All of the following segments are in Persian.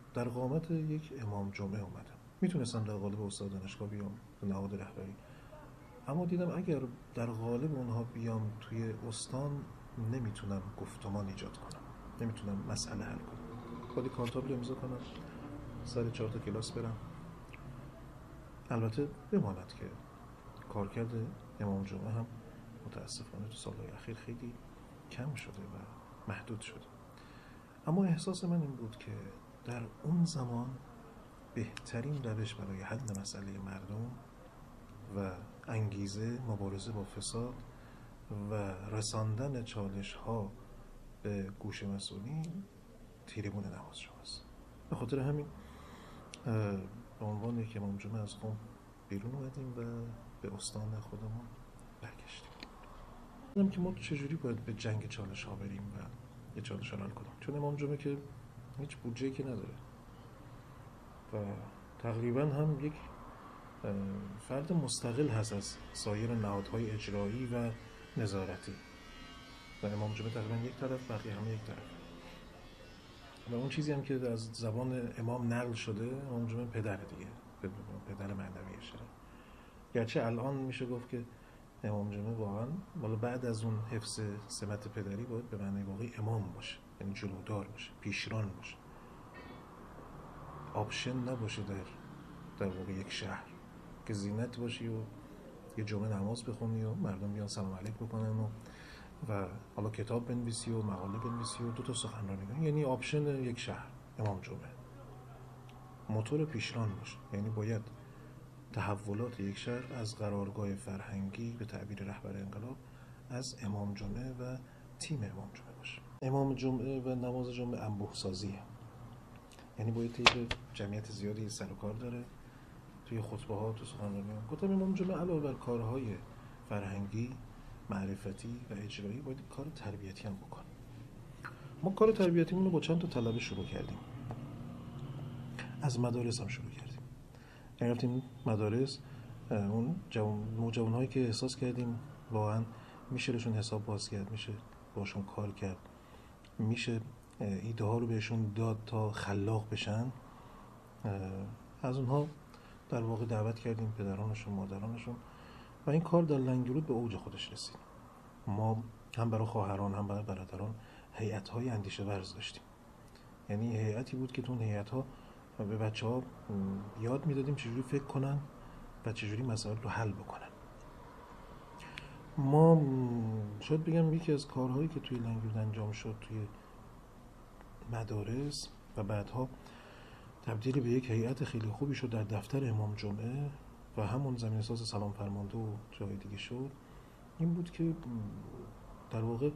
در قامت یک امام جمعه اومدم. میتونستم در قالب استاد دانشگاه بیام به نهاد رهبری، اما دیدم اگر در قالب اونها بیام توی استان نمیتونم گفتمان ایجاد کنم، نمیتونم مسئله حل کنم. باید کارتابل امضا کنم، سر 4 تا کلاس برم. البته بماند که کارکرد امام جمعه هم متاسفانه تو سالهای اخیر خیلی کم شده و محدود شده. اما احساس من این بود که در اون زمان بهترین روش برای حل مسئله مردم و انگیزه مبارزه با فساد و رساندن چالش ها به گوش مسئولین تیرمون نماز شماست. به خاطر همین به عنوان یک امام جمعه از قم بیرون اومدیم و به استان خودمون برگشتیم. دیدم که ما چجوری باید به جنگ چالش ها بریم و یه چالش حل کنیم، چون امام جمعه که هیچ بودجه‌ای که نداره و تقریبا هم یک فرد مستقل هست از سایر نهادهای اجرایی و نظارتی و امام جمعه تقریبا یک طرف، بقیه همه یک طرف. و اون چیزی هم که از زبان امام نقل شده، امام جمعه پدر دیگه، پدر معنوی شهر. گرچه الان میشه گفت که امام جمعه واقعا بالا بعد از اون حفظ سمت پدری باید به معنی واقعی امام باشه، یعنی جلودار باشه، پیشران باشه، آپشن نباشه در واقع یک شهر که زینت باشی و یه جمعه نماز بخونی و مردم بیان سلام علیک بکنن و حالا کتاب بنویسی و مقاله بنویسی و 2 تا سخنرانی کنی. یعنی آپشن یک شهر امام جمعه موتور پیشران باشه، یعنی باید تحولات یک شهر از قرارگاه فرهنگی به تعبیر رهبر انقلاب از امام جمعه و تیم امام جمعه باشه. امام جمعه و نماز جمعه انبوه سازیه، یعنی باید طیب جمعیت زیادی سر و کار داره توی خطبه ها، تو سخنرانی ها. گفتم امام جمعه علاوه بر کارهای فرهنگی، معرفتی و اجرایی باید کار تربیتی هم بکنه. ما کار تربیتیمون رو با چند تا طلبه شروع کردیم، از مدارس هم شروع کردیم. یعنی رفتیم مدارس، اون نوجوان‌هایی که احساس کردیم واقعا میشه روشون حساب باز کرد، میشه باشون کار کرد، میشه ایده ها رو بهشون داد تا خلاق بشن، از اونها در واقع دعوت کردیم، پدرانشون، مادرانشون، و این کار در لنگرود به اوج خودش رسید. ما هم برای خواهران هم برای برادران هیئت‌های اندیشه ورز داشتیم. یعنی هیئتی بود که تو اون هیئت‌ها به بچه‌ها یاد میدادیم چجوری فکر کنن و چجوری مسائل رو حل بکنن. ما شاید بگم یکی از کارهایی که توی لنگرود انجام شد توی مدارس و بعدها تبدیل به یک هیئت خیلی خوبی شد در دفتر امام جمعه و همون زمین ساز سلام فرمانده و جای دیگه شد، این بود که در واقع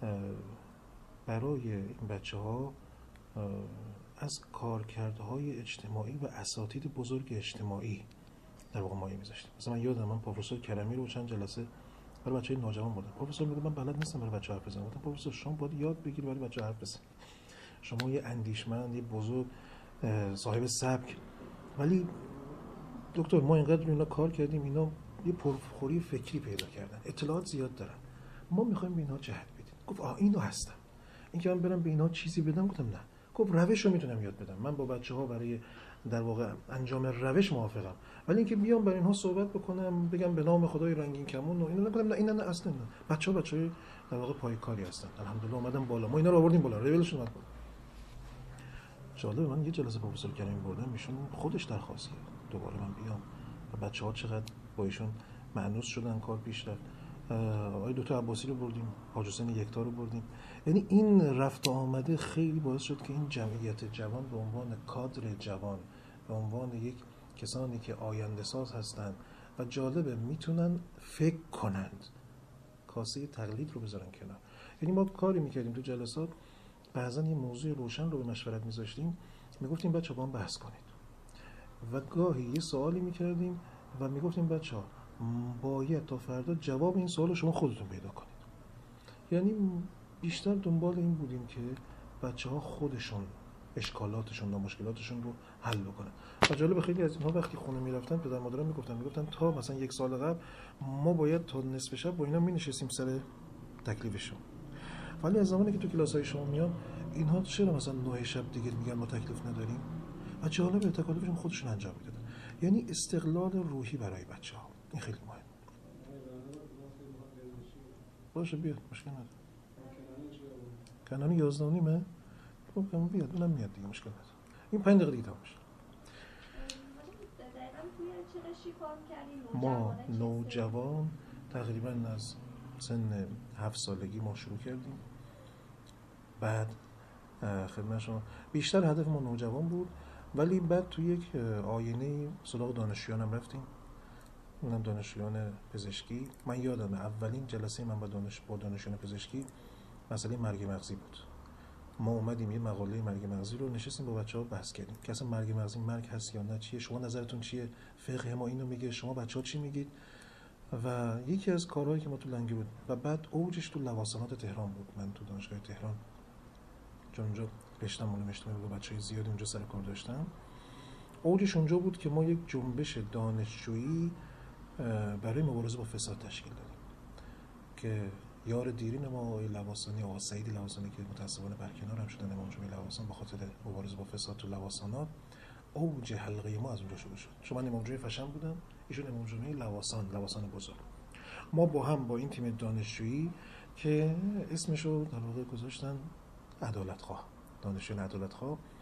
برای این بچه‌ها از کارکردهای اجتماعی و اساتید بزرگ اجتماعی در واقع مایه میذاشتیم. مثلا من یادم من پروفسور کرمی رو چند جلسه برای بچه‌های نوجوان بودم. پروفسور میگه من بلد نیستم برای بچه‌ها حرف بزنم. گفتم پروفسور شما باید یاد بگیری برای بچه‌ها حرف بزنی. شما یه اندیشمند، یه بزرگ، صاحب سبک، ولی دکتر ما اینقدر اینا کار کردیم، اینا یه پرخوری فکری پیدا کردن، اطلاعات زیاد دارن، ما میخوایم به اینها جهت بدیم. گفت اینو هستم، این که من برم به اینها چیزی بدم. گفتم نه. گفت روش رو میتونم یاد بدم، من با بچه‌ها برای در واقع انجام روش موافقم، ولی اینکه بیام برای اینها صحبت بکنم، بگم به نام خدای رنگین کمون و اینا نکنم، نه اینا نه، اصلا نه. بچه‌های در واقع پایکاری هستن. الحمدلله اومدن بالا، ما اینا رو آوردیم بالا، ریولشون اومد بالا. جالب، من یه جلسه پروفسور کریمی بردم، ایشون خودش درخواست کرد دوباره من بیام و بچه‌ها چقدر با ایشون مانوس شدن، کار پیش رفت. آقای دکتر عباسی رو بردیم، حاج حسین یکتا رو بردیم. یعنی این رفت و آمده خیلی باعث شد که این جمعیت جوان به عنوان کادر جوان، به عنوان یک کسانی که آینده ساز هستند و جالبه میتونن فکر کنند، کاسه تقلید رو بذارن کنار. یعنی ما کاری میکردیم تو جلسات، بعضا یه موضوع روشن رو به مشورت میذاشتیم، میگفتیم بچه با هم بحث کنید و گاهی یه سوالی میکردیم و میگفتیم بچه ها باید تا فردا جواب این سوال رو شما خودتون پیدا کنید. یعنی بیشتر دنبال این بودیم که بچه ها خودشون اشکالاتشون و مشکلاتشون رو حل بکنن. و جالب خیلی از اینها وقتی خونه میرفتن پدر مادران میگفتن تا مثلا 1 سال قبل ما باید تا نصف شب با اینا مینشستیم سر تکلیفشون، ولی از زمانی که تو کلاس‌های شما میام اینها چرا مثلا 9 شب دیگه میگن ما تکلیف نداریم؟ و جالبه تکالیفشون خودشون انجام میدادن. یعنی استقلال روحی برای بچه‌ها این خیلی مهمه. باشه بیاد مشکل نداره. کنانی 11 و نیمه؟ خب بیاد اونم میاد دیگه مشکل نداره. این 5 دقیقه دیگه تموم میشه. ما نوجوان تقریبا از سن 7 سالگی ما شروع کردیم. بعد خدمت شما بیشتر هدف ما نوجوان بود، ولی بعد تو یک آینه سراغ دانشجویان هم رفتیم. اونم دانشجویان پزشکی. من یادمه اولین جلسه من با دانشجویان پزشکی مسئله مرگ مغزی بود. ما اومدیم یه مقاله مرگ مغزی رو نشستیم با بچه‌ها بحث کردیم که اصلا مرگ مغزی مرگ هست یا نه، چیه، شما نظرتون چیه، فقه ما اینو میگه، شما بچه‌ها چی میگید. و یکی از کارهایی که ما تو لنگی بود و بعد اوجش تو لواسانات تهران بود. من تو دانشگاه تهران چون اونجا رشتم علوم اجتماعی با بچه‌های زیادی اونجا سر کار داشتم، اوجش اونجا بود که ما یک جنبش دانشجویی برای مبارزه با فساد تشکیل دادیم که یار دیرین ما آقای لواسانی، آقا سعید لواسانی که متأسفانه برکنار هم شدن امام جمعه لواسان به خاطر مبارزه با فساد تو لواسانات، اوج حلقه ما از اونجا شروع شد. چون من امام جمعه فشن بودم، ایشون امام جمعه لواسان بزرگ. ما با هم با این تیم دانشجویی که اسمشو در واقع گذاشتن عدالتخواه، دانشجویان عدالتخواه،